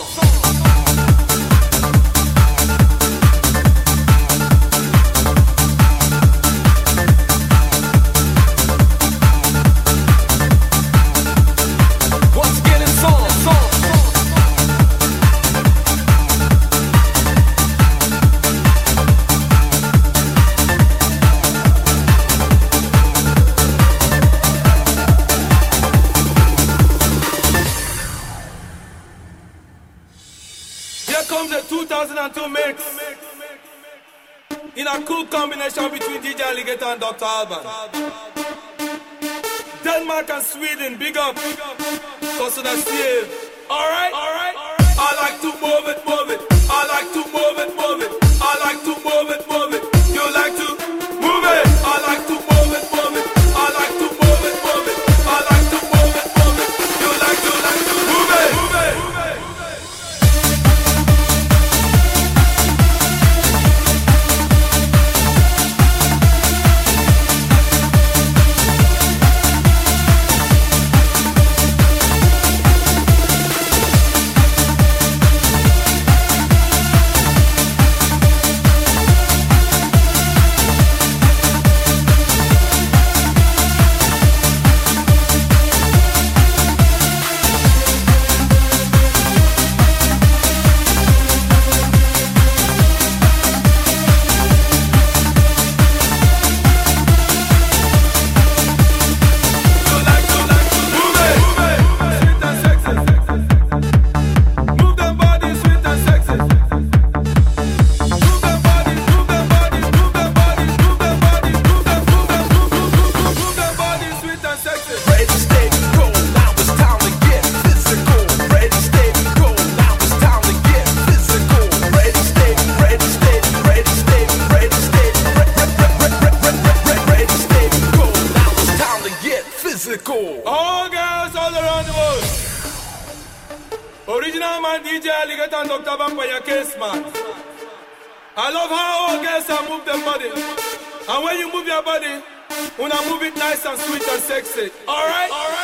2002 mix in a cool combination between DJ Alligator and Dr. Alban. Denmark and Sweden, big up. Cousin Steve. Alright? I like to move it, move it. I like to move it, move it. I like to move it, move it. You like to move it. I like to move it, move it. I like to move it, move it. I like to move it, move it. You like to move it, move it. All girls all around the world. Original man DJ Alligator and Dr. Vampire Case man. I love how all girls are move their body. And when you move your body, wanna move it nice and sweet and sexy. Alright?